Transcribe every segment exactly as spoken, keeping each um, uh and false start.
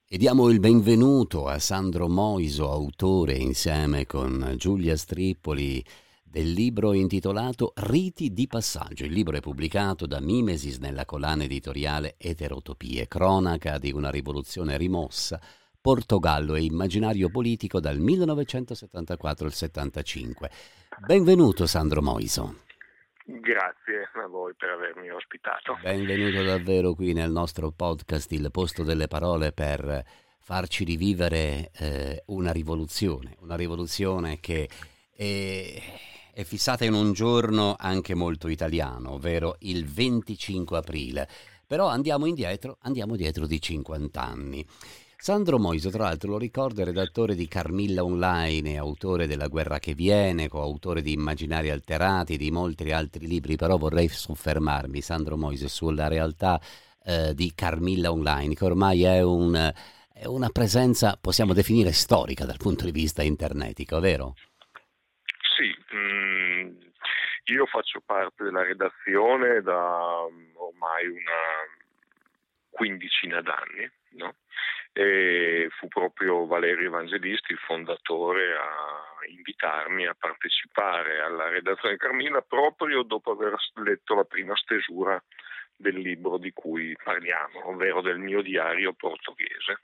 E diamo il benvenuto a Sandro Moiso, autore insieme con Giulia Strippoli del libro intitolato Riti di passaggio. Il libro è pubblicato da Mimesis nella collana editoriale Eterotopie, cronaca di una rivoluzione rimossa, Portogallo e immaginario politico dal millenovecentosettantaquattro al settantacinque. Benvenuto Sandro Moiso. Grazie a voi per avermi ospitato. Benvenuto davvero qui nel nostro podcast Il Posto delle Parole per farci rivivere eh, una rivoluzione, una rivoluzione che è, è fissata in un giorno anche molto italiano, ovvero il venticinque aprile. Però andiamo indietro, andiamo dietro di cinquanta anni. Sandro Moiso, tra l'altro, lo ricordo, è redattore di Carmilla Online, autore della Guerra che viene, coautore di Immaginari alterati, di molti altri libri, però vorrei soffermarmi, Sandro Moiso, sulla realtà eh, di Carmilla Online, che ormai è, un, è una presenza, possiamo definire, storica dal punto di vista internetico, vero? Sì, mh, io faccio parte della redazione da ormai una quindicina d'anni, no? E fu proprio Valerio Evangelisti, il fondatore, a invitarmi a partecipare alla redazione di Carmilla proprio dopo aver letto la prima stesura del libro di cui parliamo, ovvero del mio diario portoghese.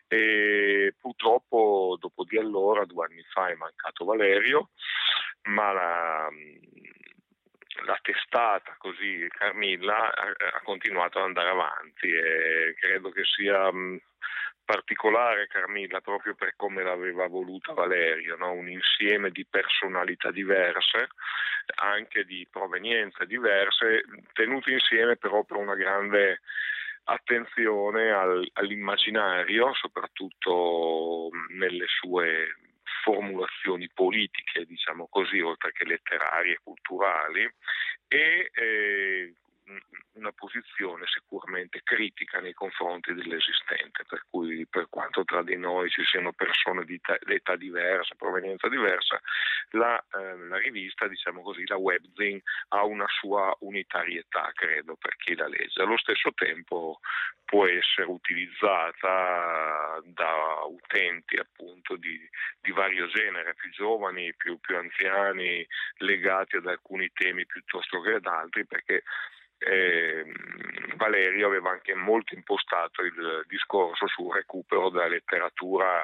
E purtroppo dopo di allora, due anni fa, è mancato Valerio, ma la, la testata così Carmilla ha, ha continuato ad andare avanti e credo che sia mh, particolare Carmilla proprio per come l'aveva voluta Valerio, no? Un insieme di personalità diverse, anche di provenienze diverse, tenute insieme però per una grande attenzione al, all'immaginario, soprattutto nelle sue formulazioni politiche, diciamo così, oltre che letterarie e culturali, e eh, una posizione sicuramente critica nei confronti dell'esistente, per cui per quanto tra di noi ci siano persone di età, di età diversa, provenienza diversa, la, eh, la rivista, diciamo così, la webzine ha una sua unitarietà, credo, per chi la legge. Allo stesso tempo può essere utilizzata da utenti appunto di, di vario genere, più giovani, più, più anziani, legati ad alcuni temi piuttosto che ad altri, perché Eh, Valerio aveva anche molto impostato il discorso sul recupero della letteratura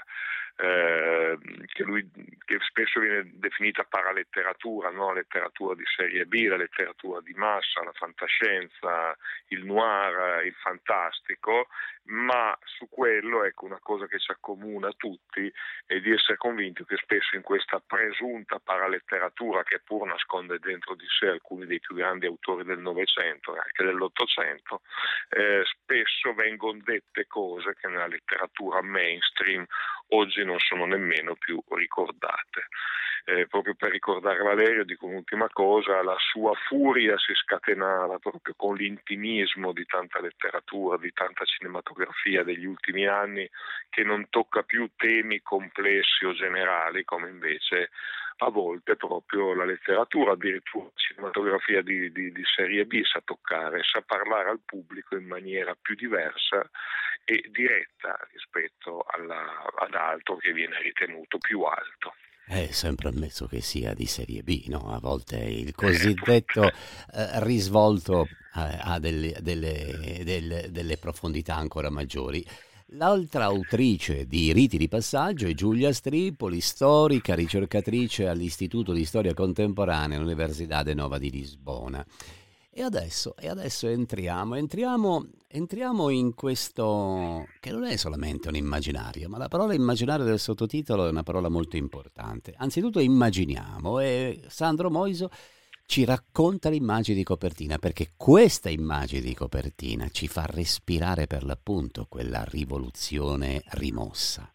eh, che lui che spesso viene definita paraletteratura, no? Letteratura di serie B, la letteratura di massa, la fantascienza, il noir, il fantastico, ma su quello, ecco, una cosa che ci accomuna a tutti è di essere convinti che spesso in questa presunta paraletteratura, che pur nasconde dentro di sé alcuni dei più grandi autori del Novecento e anche dell'Ottocento, eh, spesso vengono dette cose che nella letteratura mainstream oggi non sono nemmeno più ricordate. Eh, proprio per ricordare Valerio dico un'ultima cosa: la sua furia si scatenava proprio con l'intimismo di tanta letteratura, di tanta cinematografia degli ultimi anni, che non tocca più temi complessi o generali come invece a volte proprio la letteratura, addirittura la cinematografia di, di, di serie B sa toccare, sa parlare al pubblico in maniera più diversa e diretta rispetto alla, ad altro che viene ritenuto più alto. È sempre ammesso che sia di serie B, no? A volte il cosiddetto eh, risvolto eh, ha delle, delle, delle, delle profondità ancora maggiori. L'altra autrice di Riti di passaggio è Giulia Strippoli, storica, ricercatrice all'Istituto di Storia Contemporanea all'Università de Nova di Lisbona. E adesso, e adesso entriamo, entriamo, entriamo in questo che non è solamente un immaginario, ma la parola immaginario del sottotitolo è una parola molto importante. Anzitutto immaginiamo, e Sandro Moiso ci racconta l'immagine di copertina, perché questa immagine di copertina ci fa respirare per l'appunto quella rivoluzione rimossa.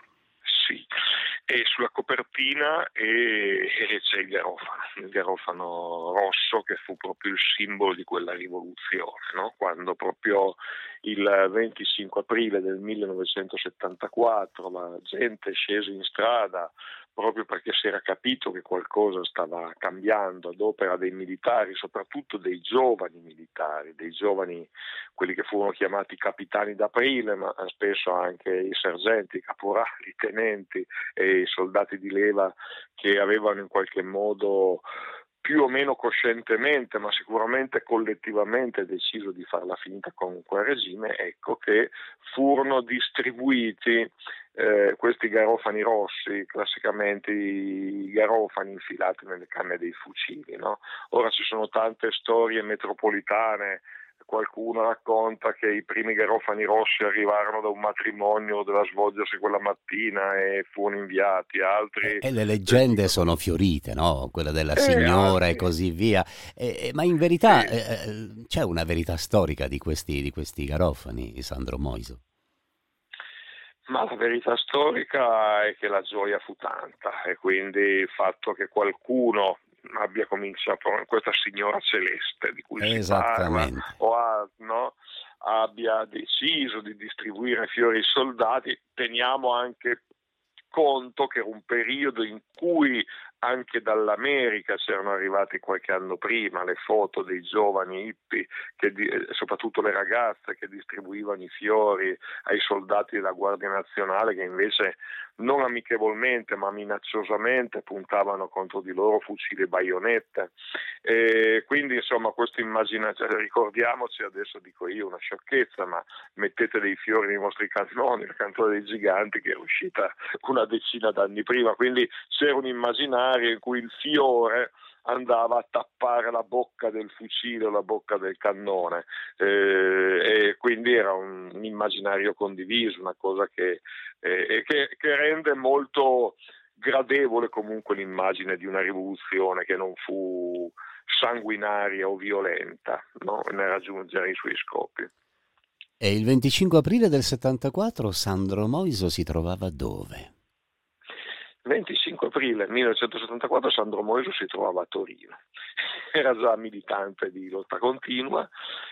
Sì, e sulla copertina e, e c'è il garofano, il garofano rosso che fu proprio il simbolo di quella rivoluzione, no? Quando proprio il venticinque aprile del millenovecentosettantaquattro la gente scese in strada proprio perché si era capito che qualcosa stava cambiando ad opera dei militari, soprattutto dei giovani militari, dei giovani, quelli che furono chiamati capitani d'aprile, ma spesso anche i sergenti, i caporali, i tenenti e i soldati di leva che avevano in qualche modo più o meno coscientemente, ma sicuramente collettivamente deciso di farla finita con quel regime, ecco che furono distribuiti eh, questi garofani rossi, classicamente i garofani infilati nelle canne dei fucili, no? Ora ci sono tante storie metropolitane. Qualcuno racconta che i primi garofani rossi arrivarono da un matrimonio doveva svolgersi quella mattina e furono inviati, altri E le leggende sono fiorite, no? Quella della e signora e altri così via. E- e- ma in verità sì. eh, eh, c'è una verità storica di questi, di questi garofani, Sandro Moiso? Ma la verità storica è che la gioia fu tanta e quindi il fatto che qualcuno abbia cominciato, questa signora celeste di cui si parla, Esattamente. o ha, no, abbia deciso di distribuire fiori ai soldati, teniamo anche conto che era un periodo in cui anche dall'America c'erano arrivati qualche anno prima le foto dei giovani hippie, che di, soprattutto le ragazze che distribuivano i fiori ai soldati della Guardia Nazionale, che invece non amichevolmente ma minacciosamente puntavano contro di loro fucili e baionette. E quindi insomma questo immaginazione, ricordiamoci, adesso dico io una sciocchezza, ma mettete dei fiori nei vostri cannoni, la canzone dei giganti che è uscita una decina d'anni prima, quindi c'era un immaginario in cui il fiore andava a tappare la bocca del fucile o la bocca del cannone, eh, e quindi era un, un immaginario condiviso, una cosa che, eh, che, che rende molto gradevole comunque l'immagine di una rivoluzione che non fu sanguinaria o violenta, no? Nel raggiungere i suoi scopi. E il venticinque aprile del settantaquattro Sandro Moiso si trovava dove? venticinque aprile millenovecentosettantaquattro Sandro Moiso si trovava a Torino, era già militante di Lotta Continua,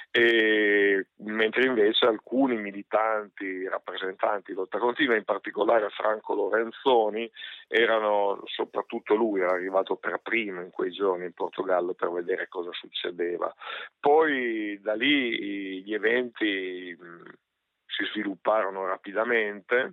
e mentre invece alcuni militanti, rappresentanti di Lotta Continua, in particolare Franco Lorenzoni, erano, soprattutto lui era arrivato per primo in quei giorni in Portogallo per vedere cosa succedeva. Poi da lì gli eventi mh, si svilupparono rapidamente,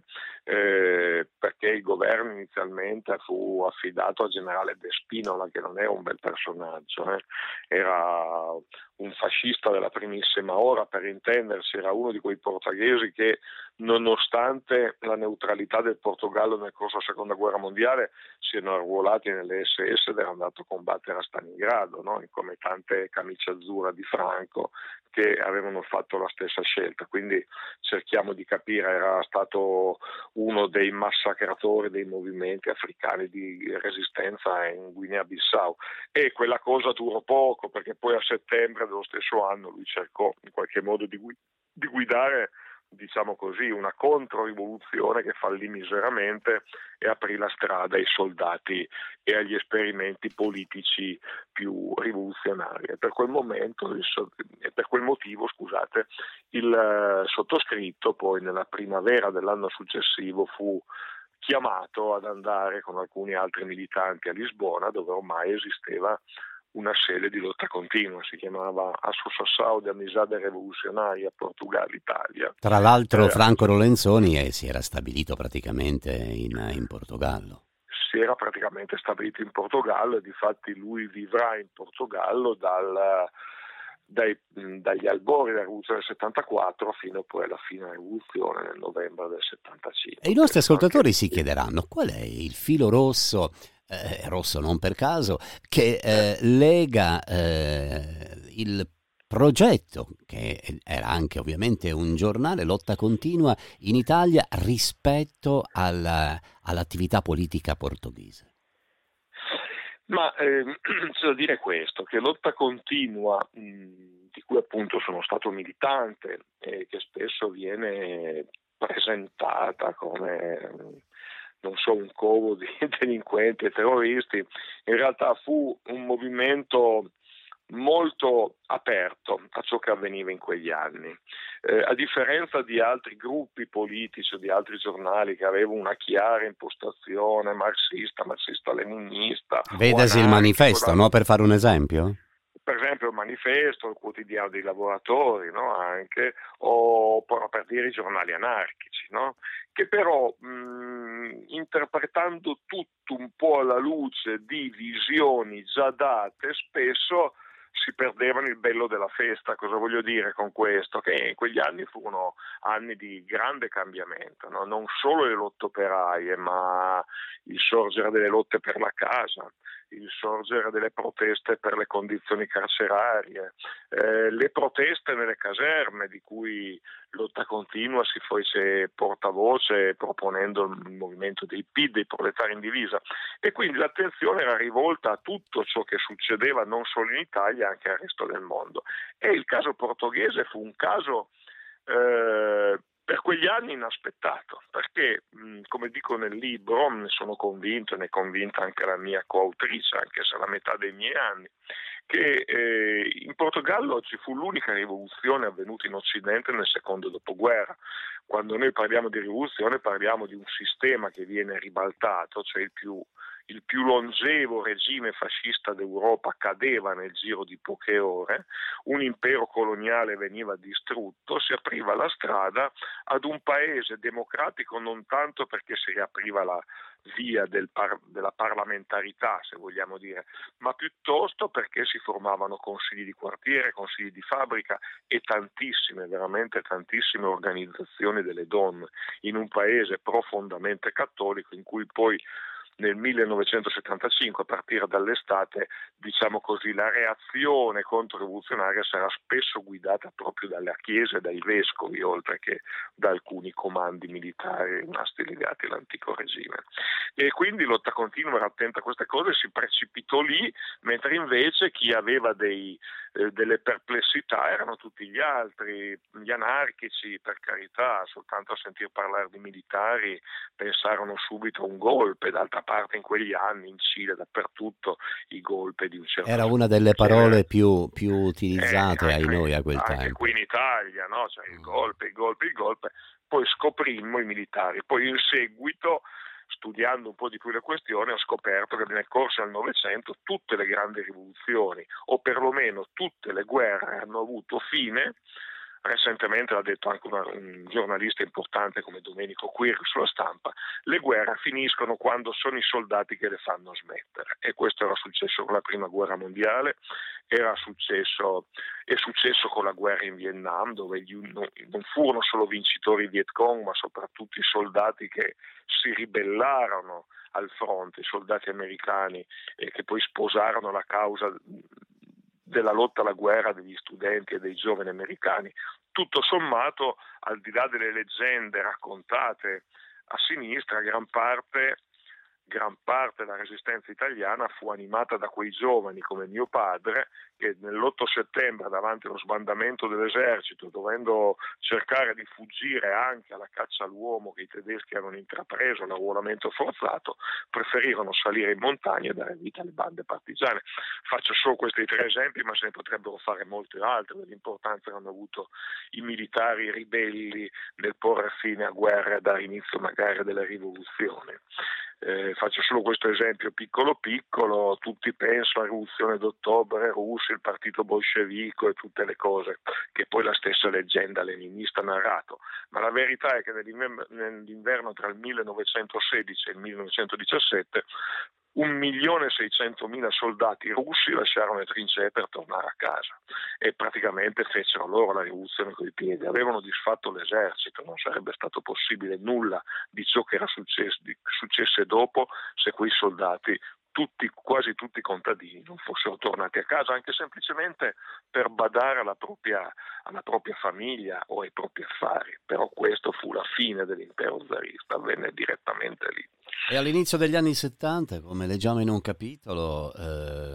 eh, perché il governo inizialmente fu affidato al generale De Spinola, che non era un bel personaggio, eh. Era un fascista della primissima ora, per intendersi, era uno di quei portoghesi che, nonostante la neutralità del Portogallo nel corso della seconda guerra mondiale, si erano arruolati nelle S S ed erano andati a combattere a Stalingrado, no? Come tante camicie azzurra di Franco che avevano fatto la stessa scelta, quindi cerchiamo di capire, era stato uno dei massacratori dei movimenti africani di resistenza in Guinea-Bissau, e quella cosa durò poco, perché poi a settembre dello stesso anno lui cercò in qualche modo di, gui- di guidare, diciamo così, una controrivoluzione che fallì miseramente e aprì la strada ai soldati e agli esperimenti politici più rivoluzionari. E per quel momento, per quel motivo, scusate, il eh, sottoscritto poi nella primavera dell'anno successivo fu chiamato ad andare con alcuni altri militanti a Lisbona, dove ormai esisteva una sede di Lotta Continua, si chiamava Associação de Amizade Revolucionaria Portugal-Italia. Tra l'altro Eh, Franco Lorenzoni eh, si era stabilito praticamente in, in Portogallo. si era praticamente stabilito in Portogallo, e difatti lui vivrà in Portogallo dal, dai, dagli albori della rivoluzione del settantaquattro fino poi alla fine della rivoluzione nel novembre del settantacinque. E i nostri ascoltatori Anche... si chiederanno qual è il filo rosso, eh, rosso non per caso, che eh, lega eh, il progetto, che era anche ovviamente un giornale, Lotta Continua in Italia, rispetto alla, all'attività politica portoghese. Ma eh, c'è da dire questo, che Lotta Continua, mh, di cui appunto sono stato militante e che spesso viene presentata come, non so, un covo di delinquenti e terroristi, in realtà fu un movimento molto aperto a ciò che avveniva in quegli anni, eh, a differenza di altri gruppi politici o di altri giornali che avevano una chiara impostazione marxista, marxista-leninista. Vedasi il Manifesto, no? Per fare un esempio? Per esempio il Manifesto, il Quotidiano dei Lavoratori, no? Anche, o per dire i giornali anarchici, no? Che però mh, interpretando tutto un po' alla luce di visioni già date, spesso si perdevano il bello della festa. Cosa voglio dire con questo? Che in quegli anni furono anni di grande cambiamento, no? Non solo le lotte operaie, ma il sorgere delle lotte per la casa, il sorgere delle proteste per le condizioni carcerarie, eh, le proteste nelle caserme, di cui Lotta Continua si fece portavoce proponendo il movimento dei P I D, dei proletari in divisa, e quindi l'attenzione era rivolta a tutto ciò che succedeva non solo in Italia, anche al resto del mondo. E il caso portoghese fu un caso eh, per quegli anni inaspettato, perché mh, come dico nel libro, ne sono convinto, e ne è convinta anche la mia coautrice, anche se alla metà dei miei anni, che eh, in Portogallo ci fu l'unica rivoluzione avvenuta in Occidente nel secondo dopoguerra. Quando noi parliamo di rivoluzione parliamo di un sistema che viene ribaltato, cioè il più il più longevo regime fascista d'Europa cadeva nel giro di poche ore, un impero coloniale veniva distrutto, si apriva la strada ad un paese democratico, non tanto perché si riapriva la via del par- della parlamentarità, se vogliamo dire, ma piuttosto perché si formavano consigli di quartiere, consigli di fabbrica e tantissime, veramente tantissime organizzazioni delle donne, in un paese profondamente cattolico, in cui poi nel millenovecentosettantacinque, a partire dall'estate, diciamo così, la reazione controrivoluzionaria sarà spesso guidata proprio dalla Chiesa e dai vescovi, oltre che da alcuni comandi militari rimasti legati all'antico regime. E quindi Lotta Continua era attenta a queste cose, si precipitò lì, mentre invece chi aveva dei, eh, delle perplessità erano tutti gli altri, gli anarchici, per carità, soltanto a sentir parlare di militari pensarono subito a un golpe. D'altra parte in quegli anni in Cile dappertutto i golpe di un certo era una delle parole più, più utilizzate eh, ai noi a quel anche tempo. Qui in Italia, no? Cioè il golpe, il golpe, il golpe. Poi scoprimmo i militari. Poi in seguito, studiando un po' di più le questioni, ho scoperto che nel corso del Novecento tutte le grandi rivoluzioni, o perlomeno tutte le guerre, hanno avuto fine. Recentemente l'ha detto anche una, un giornalista importante come Domenico Quirri sulla Stampa: le guerre finiscono quando sono i soldati che le fanno smettere, e questo era successo con la prima guerra mondiale, era successo, è successo con la guerra in Vietnam, dove gli, non, non furono solo vincitori i Viet Cong, ma soprattutto i soldati che si ribellarono al fronte, i soldati americani, eh, che poi sposarono la causa della lotta alla guerra degli studenti e dei giovani americani. Tutto sommato, al di là delle leggende raccontate a sinistra, gran parte, gran parte della resistenza italiana fu animata da quei giovani come mio padre, che nell'otto settembre, davanti allo sbandamento dell'esercito, dovendo cercare di fuggire anche alla caccia all'uomo che i tedeschi avevano intrapreso, l'arruolamento forzato, preferirono salire in montagna e dare vita alle bande partigiane. Faccio solo questi tre esempi, ma se ne potrebbero fare molti altri, dell'importanza che hanno avuto i militari ribelli nel porre fine a guerre e a dare inizio magari a delle rivoluzioni. Eh, faccio solo questo esempio piccolo piccolo, tutti pensano alla rivoluzione d'ottobre russa, il partito bolscevico e tutte le cose che poi la stessa leggenda leninista ha narrato, ma la verità è che nell'inverno, nell'inverno tra il millenovecentosedici e il millenovecentodiciassette un milione e seicentomila soldati russi lasciarono le trincee per tornare a casa e praticamente fecero loro la rivoluzione coi piedi. Avevano disfatto l'esercito, non sarebbe stato possibile nulla di ciò che era successo, di, successe dopo se quei soldati, tutti, quasi tutti i contadini, non fossero tornati a casa, anche semplicemente per badare alla propria, alla propria famiglia o ai propri affari. Però questo fu la fine dell'impero zarista, avvenne direttamente lì. E all'inizio degli anni settanta, come leggiamo in un capitolo, eh,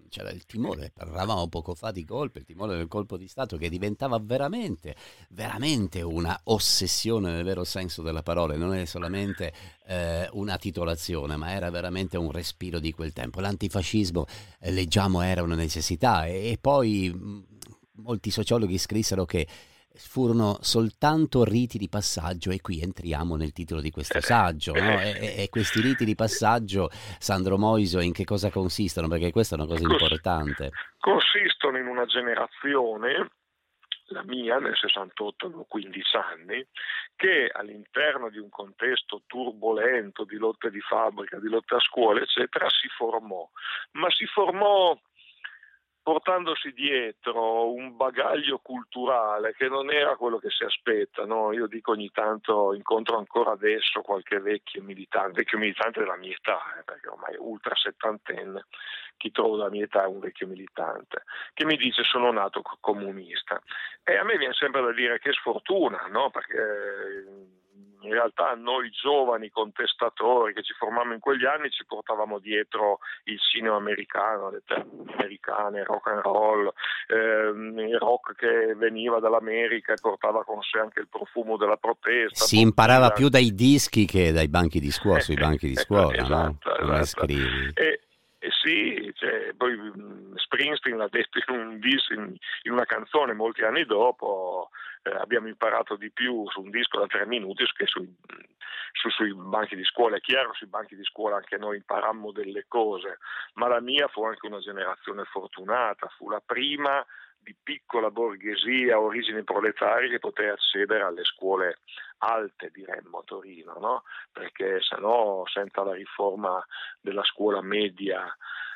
c'era il timore, parlavamo poco fa di colpo, il timore del colpo di Stato che diventava veramente, veramente una ossessione nel vero senso della parola, non è solamente eh, una titolazione, ma era veramente un respiro di quel tempo. L'antifascismo, eh, leggiamo, era una necessità e, e poi mh, molti sociologhi scrissero che furono soltanto riti di passaggio, e qui entriamo nel titolo di questo saggio, no? e, e questi riti di passaggio, Sandro Moiso, in che cosa consistono? Perché questa è una cosa importante. Consistono in una generazione, la mia nel sessantotto, avevo quindici anni, che all'interno di un contesto turbolento di lotte di fabbrica, di lotte a scuola eccetera, si formò, ma si formò portandosi dietro un bagaglio culturale che non era quello che si aspetta, no? Io dico, ogni tanto incontro ancora adesso qualche vecchio militante, vecchio militante della mia età, eh, perché ormai è ultra settantenne, chi trovo della mia età è un vecchio militante, che mi dice sono nato comunista. E a me viene sempre da dire che sfortuna, no? Perché in realtà noi giovani contestatori che ci formavamo in quegli anni ci portavamo dietro il cinema americano, le televisioni americane, rock and roll, ehm, il rock che veniva dall'America e portava con sé anche il profumo della protesta. Si imparava più dai dischi che dai banchi di scuola, sui banchi di scuola, esatto, no? Come esatto. scrivi. E, e sì, cioè, poi Springsteen l'ha detto in, un disco, in, in una canzone molti anni dopo. Eh, abbiamo imparato di più su un disco da tre minuti che sui, su, sui banchi di scuola. È chiaro, sui banchi di scuola anche noi imparammo delle cose, ma la mia fu anche una generazione fortunata, fu la prima di piccola borghesia a origini proletarie che poté accedere alle scuole alte, diremmo, a Torino, no? Perché se no, senza la riforma della scuola media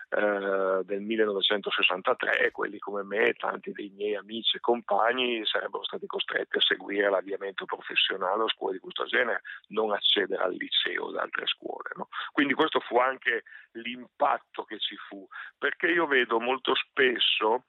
Uh, del millenovecentosessantatré, quelli come me, tanti dei miei amici e compagni sarebbero stati costretti a seguire l'avviamento professionale o scuole di questo genere, non accedere al liceo o ad altre scuole, no? Quindi questo fu anche l'impatto che ci fu, perché io vedo molto spesso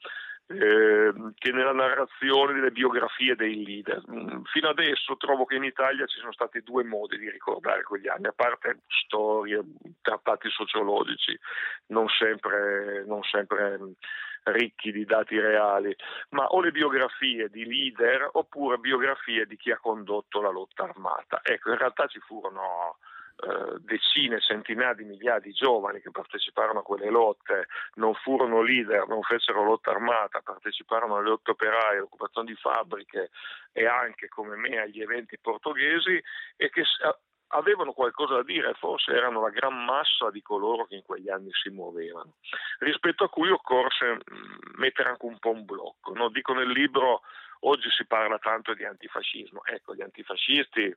Eh, che nella narrazione delle biografie dei leader, fino adesso trovo che in Italia ci sono stati due modi di ricordare quegli anni, a parte storie, trattati sociologici non sempre, non sempre ricchi di dati reali, ma o le biografie di leader oppure biografie di chi ha condotto la lotta armata. Ecco, in realtà ci furono Uh, decine, centinaia di migliaia di giovani che parteciparono a quelle lotte, non furono leader, non fecero lotta armata, parteciparono alle lotte operaie, all'occupazione di fabbriche e anche come me agli eventi portoghesi, e che avevano qualcosa da dire, forse erano la gran massa di coloro che in quegli anni si muovevano, rispetto a cui occorse mettere anche un po' un blocco, no? Dico nel libro, oggi si parla tanto di antifascismo, ecco, gli antifascisti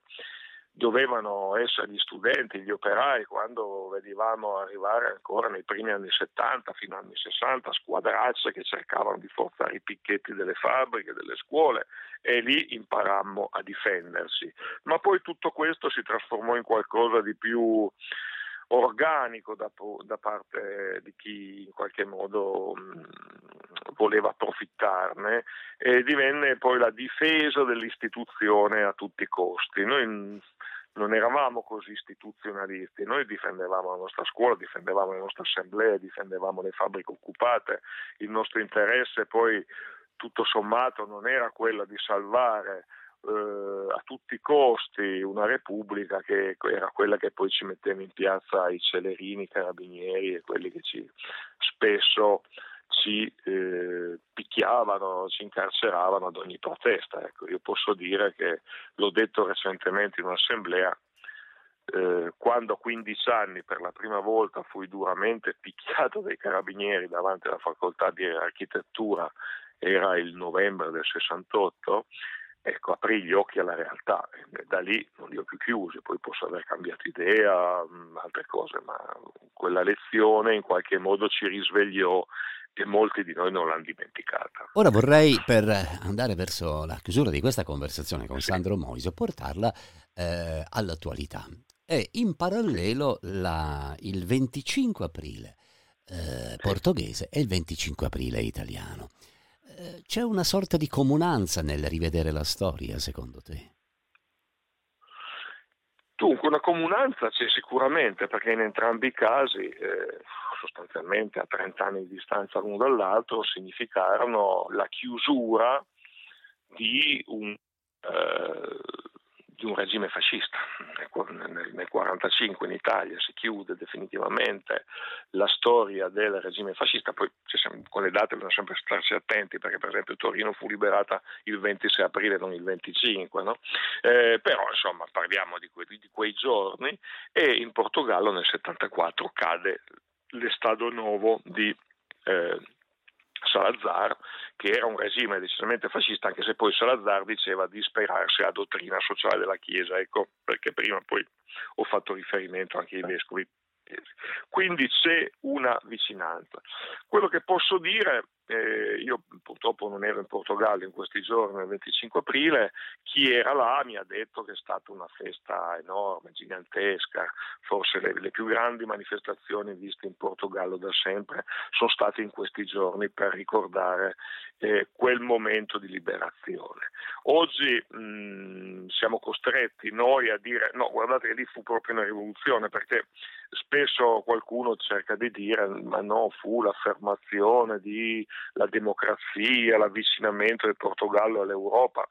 dovevano essere gli studenti, gli operai, quando vedevamo arrivare ancora nei primi anni settanta fino agli anni sessanta squadracce che cercavano di forzare i picchetti delle fabbriche, delle scuole, e lì imparammo a difendersi. Ma poi tutto questo si trasformò in qualcosa di più organico da, da parte di chi in qualche modo mh, voleva approfittarne, e divenne poi la difesa dell'istituzione a tutti i costi. Noi non eravamo così istituzionalisti, noi difendevamo la nostra scuola, difendevamo le nostre assemblee, difendevamo le fabbriche occupate. Il nostro interesse poi tutto sommato non era quello di salvare Uh, a tutti i costi una repubblica che era quella che poi ci metteva in piazza i celerini, i carabinieri e quelli che ci spesso ci eh, picchiavano, ci incarceravano ad ogni protesta. Ecco, io posso dire che l'ho detto recentemente in un'assemblea, eh, quando a quindici anni per la prima volta fui duramente picchiato dai carabinieri davanti alla facoltà di architettura, era il novembre del sessantotto. Ecco, aprì gli occhi alla realtà, e da lì non li ho più chiusi, poi posso aver cambiato idea, altre cose, ma quella lezione in qualche modo ci risvegliò e molti di noi non l'hanno dimenticata. Ora vorrei, per andare verso la chiusura di questa conversazione con sì. Sandro Moiso, portarla eh, all'attualità. E in parallelo la, il venticinque aprile eh, sì. portoghese e il venticinque aprile italiano. C'è una sorta di comunanza nel rivedere la storia, secondo te? Dunque, una comunanza c'è sicuramente, perché in entrambi i casi, eh, sostanzialmente a trenta anni di distanza l'uno dall'altro, significarono la chiusura di un, eh, di un regime fascista. Nel, nel quarantacinque in Italia si chiude definitivamente la storia del regime fascista, poi siamo, con le date bisogna sempre starci attenti, perché per esempio Torino fu liberata il ventisei aprile, non il venticinque, no? Eh, però insomma parliamo di, que- di quei giorni, e in Portogallo nel settantaquattro cade l'Estado Novo di eh, Salazar, che era un regime decisamente fascista, anche se poi Salazar diceva di ispirarsi alla dottrina sociale della Chiesa, ecco perché prima poi ho fatto riferimento anche ai vescovi. Quindi c'è una vicinanza. Quello che posso dire, eh, io purtroppo non ero in Portogallo in questi giorni, il venticinque aprile, chi era là mi ha detto che è stata una festa enorme, gigantesca, forse le, le più grandi manifestazioni viste in Portogallo da sempre sono state in questi giorni per ricordare eh, quel momento di liberazione. Oggi mh, siamo costretti noi a dire no, guardate che lì fu proprio una rivoluzione, perché spesso qualcuno cerca di dire ma no, fu l'affermazione di la democrazia, l'avvicinamento del Portogallo all'Europa.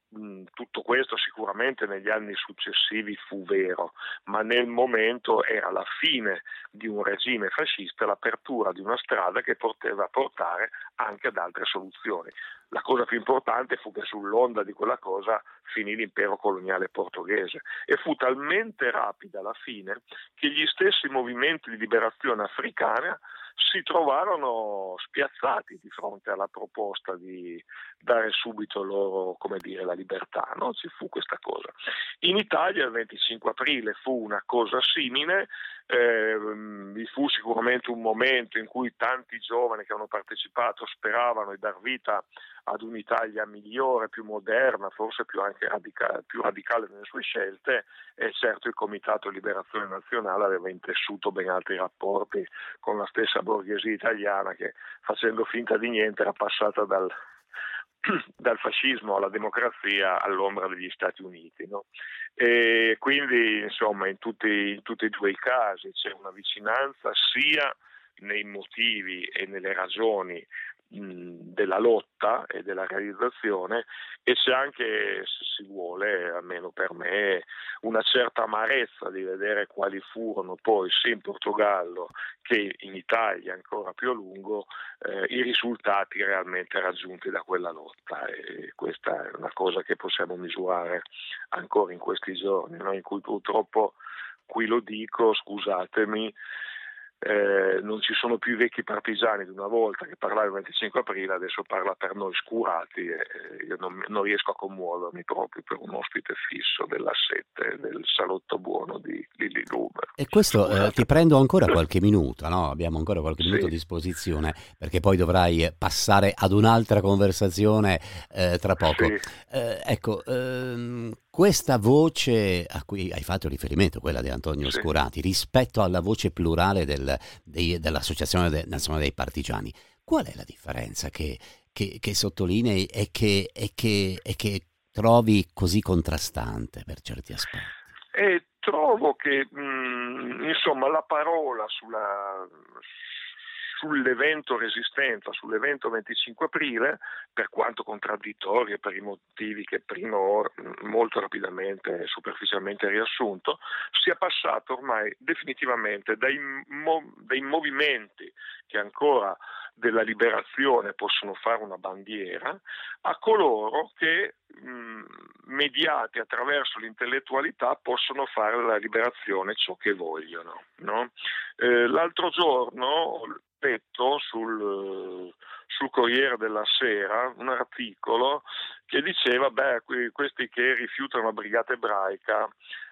Tutto questo sicuramente negli anni successivi fu vero, ma nel momento era la fine di un regime fascista, l'apertura di una strada che poteva portare anche ad altre soluzioni. La cosa più importante fu che sull'onda di quella cosa finì l'impero coloniale portoghese, e fu talmente rapida la fine che gli stessi movimenti di liberazione africana si trovarono spiazzati di fronte alla proposta di dare subito loro, come dire, la libertà, no? Ci fu questa cosa. In Italia il venticinque aprile fu una cosa simile, eh, vi fu sicuramente un momento in cui tanti giovani che hanno partecipato speravano di dar vita ad un'Italia migliore, più moderna, forse più anche radica- più radicale nelle sue scelte, e certo il Comitato Liberazione Nazionale aveva intessuto ben altri rapporti con la stessa borghesia italiana, che facendo finta di niente era passata dal, dal fascismo alla democrazia all'ombra degli Stati Uniti, no? E quindi insomma in tutti, in tutti e due i casi c'è una vicinanza sia nei motivi e nelle ragioni della lotta e della realizzazione, e c'è anche, se si vuole, almeno per me, una certa amarezza di vedere quali furono poi sia in Portogallo che in Italia ancora più a lungo eh, i risultati realmente raggiunti da quella lotta, e questa è una cosa che possiamo misurare ancora in questi giorni, no? In cui purtroppo, qui lo dico, scusatemi, Eh, non ci sono più i vecchi partigiani di una volta che parlava il venticinque aprile, adesso parla per noi scurati, e eh, io non, non riesco a commuovermi proprio per un ospite fisso della sette del salotto buono di Lilli Luber. E questo eh, ti prendo ancora qualche minuto, no? Abbiamo ancora qualche Sì. minuto a disposizione, perché poi dovrai passare ad un'altra conversazione eh, tra poco. Sì. Eh, ecco, ehm, questa voce a cui hai fatto riferimento, quella di Antonio Sì. Scurati, rispetto alla voce plurale del, dei, dell'Associazione de- Nazionale dei Partigiani, qual è la differenza che, che, che sottolinei e che, e, che, e che trovi così contrastante per certi aspetti? E trovo che mh, insomma la parola sulla, sull'evento Resistenza, sull'evento venticinque aprile, per quanto contraddittorio per i motivi che prima ho molto rapidamente e superficialmente riassunto, sia passato ormai definitivamente dai, mo- dai movimenti che ancora della liberazione possono fare una bandiera, a coloro che mh, mediati attraverso l'intellettualità possono fare della liberazione ciò che vogliono, no? Eh, l'altro giorno ho letto sul, sul Corriere della Sera un articolo che diceva beh, questi che rifiutano la brigata ebraica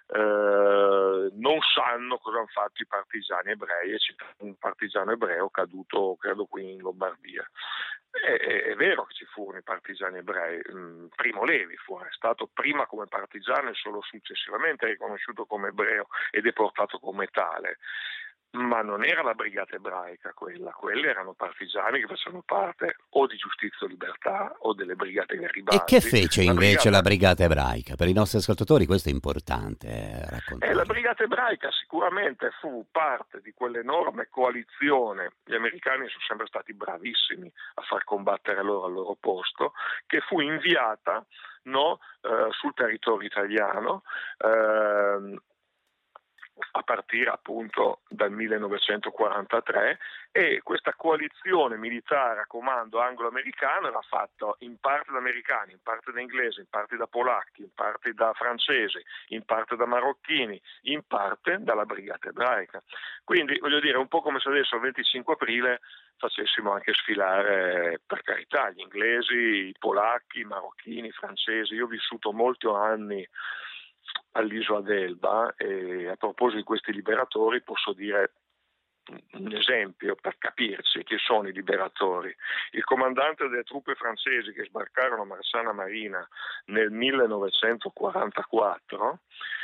Eh, non sanno cosa hanno fatto i partigiani ebrei, e c'è un partigiano ebreo caduto credo qui in Lombardia. È, è vero che ci furono i partigiani ebrei. Primo Levi fu arrestato prima come partigiano e solo successivamente riconosciuto come ebreo e deportato come tale. ma non era la brigata ebraica quella, quelli erano partigiani che facevano parte o di Giustizia e Libertà o delle brigate Garibaldi. E che fece la invece brigata... la brigata ebraica? Per i nostri ascoltatori questo è importante eh, raccontare. Eh, la brigata ebraica sicuramente fu parte di quell'enorme coalizione, gli americani sono sempre stati bravissimi a far combattere loro al loro posto, che fu inviata no, eh, sul territorio italiano eh, a partire appunto dal millenovecentoquarantatré, e questa coalizione militare a comando anglo-americano era fatta in parte da americani, in parte da inglesi, in parte da polacchi, in parte da francesi, in parte da marocchini, in parte dalla brigata ebraica. Quindi voglio dire, un po' come se adesso il venticinque aprile facessimo anche sfilare, per carità, gli inglesi, i polacchi, i marocchini, i francesi. Io ho vissuto molti anni all'isola d'Elba e a proposito di questi liberatori posso dire un esempio per capirci chi sono i liberatori. Il comandante delle truppe francesi che sbarcarono a Marsana Marina nel millenovecentoquarantaquattro,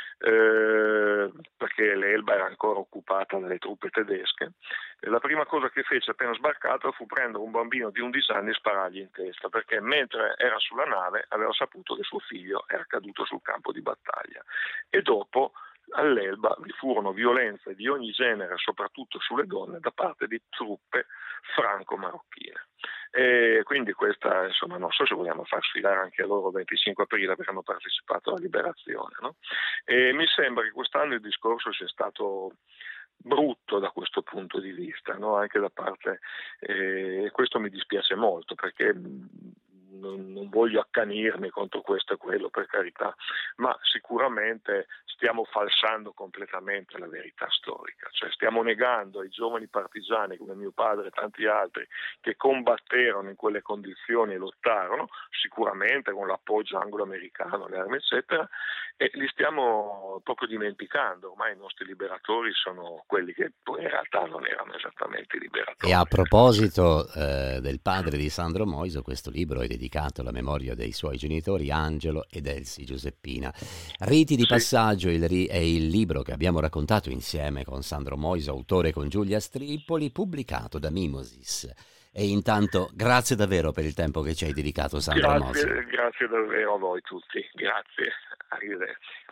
eh, perché l'Elba era ancora occupata dalle truppe tedesche, la prima cosa che fece appena sbarcato fu prendere un bambino di undici anni e sparargli in testa, perché mentre era sulla nave aveva saputo che suo figlio era caduto sul campo di battaglia. E dopo all'Elba vi furono violenze di ogni genere, soprattutto sulle donne, da parte di truppe franco-marocchine. E quindi questa, insomma, non so se vogliamo far sfilare anche loro il venticinque aprile perché hanno partecipato alla liberazione, no? E mi sembra che quest'anno il discorso sia stato brutto da questo punto di vista, no? Anche da parte, e eh, questo mi dispiace molto perché non, non voglio accanirmi contro questo e quello, per carità, ma sicuramente stiamo falsando completamente la verità storica, cioè stiamo negando ai giovani partigiani come mio padre e tanti altri che combatterono in quelle condizioni e lottarono, sicuramente con l'appoggio anglo-americano, le armi eccetera, e li stiamo proprio dimenticando. Ormai i nostri liberatori sono quelli che poi in realtà non erano esattamente liberatori. E a proposito eh, del padre di Sandro Moiso, questo libro è dedicato alla memoria dei suoi genitori Angelo ed Elsie Giuseppina. Riti di Sì. passaggio il ri- è il libro che abbiamo raccontato insieme con Sandro Moiso, autore con Giulia Strippoli, pubblicato da Mimosis. E intanto grazie davvero per il tempo che ci hai dedicato, Sandro Moiso. Grazie, grazie davvero a voi tutti, grazie, arrivederci.